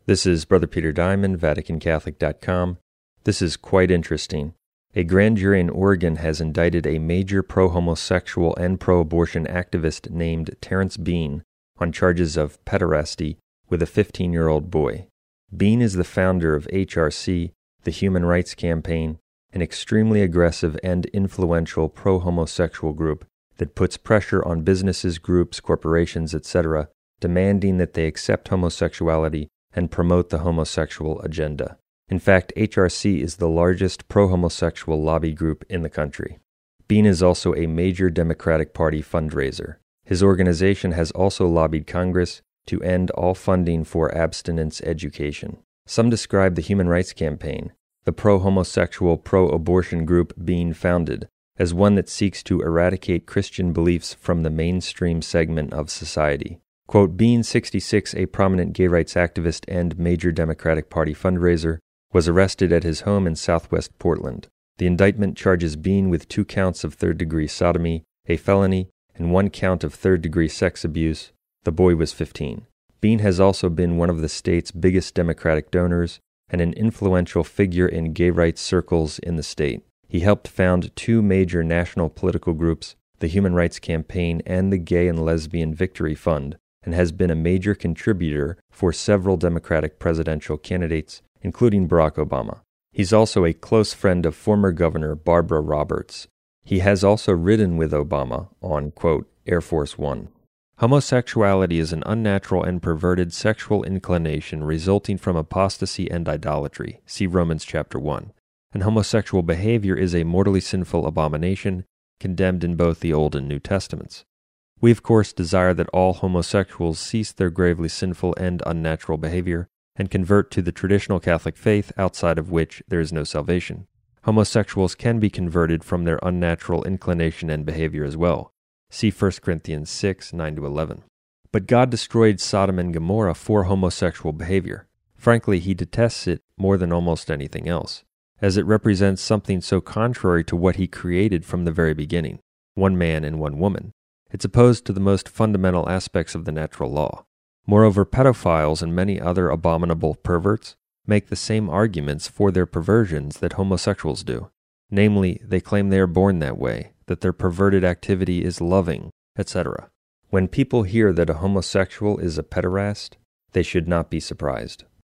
This is Brother Peter Diamond, VaticanCatholic.com. This is quite interesting. A grand jury in Oregon has indicted a major pro-homosexual and pro-abortion activist named Terrence Bean on charges of pederasty with a 15-year-old boy. Bean is the founder of HRC, the Human Rights Campaign, an extremely aggressive and influential pro-homosexual group that puts pressure on businesses, groups, corporations, etc., demanding that they accept homosexuality and promote the homosexual agenda. In fact, HRC is the largest pro-homosexual lobby group in the country. Bean is also a major Democratic Party fundraiser. His organization has also lobbied Congress to end all funding for abstinence education. Some describe the Human Rights Campaign, the pro-homosexual, pro-abortion group Bean founded, as one that seeks to eradicate Christian beliefs from the mainstream segment of society. Quote, Bean, 66, a prominent gay rights activist and major Democratic Party fundraiser, was arrested at his home in southwest Portland. The indictment charges Bean with 2 counts of third-degree sodomy, a felony, and 1 count of third-degree sex abuse. The boy was 15. Bean has also been one of the state's biggest Democratic donors and an influential figure in gay rights circles in the state. He helped found 2 major national political groups, the Human Rights Campaign and the Gay and Lesbian Victory Fund, and has been a major contributor for several Democratic presidential candidates, including Barack Obama. He's also a close friend of former Governor Barbara Roberts. He has also ridden with Obama on, quote, Air Force One. Homosexuality is an unnatural and perverted sexual inclination resulting from apostasy and idolatry. See Romans chapter 1. And homosexual behavior is a mortally sinful abomination, condemned in both the Old and New Testaments. We, of course, desire that all homosexuals cease their gravely sinful and unnatural behavior and convert to the traditional Catholic faith outside of which there is no salvation. Homosexuals can be converted from their unnatural inclination and behavior as well. See 1 Corinthians 6, 9-11. But God destroyed Sodom and Gomorrah for homosexual behavior. Frankly, he detests it more than almost anything else, as it represents something so contrary to what he created from the very beginning, one man and one woman. It's opposed to the most fundamental aspects of the natural law. Moreover, pedophiles and many other abominable perverts make the same arguments for their perversions that homosexuals do. Namely, they claim they are born that way, that their perverted activity is loving, etc. When people hear that a homosexual is a pederast, they should not be surprised.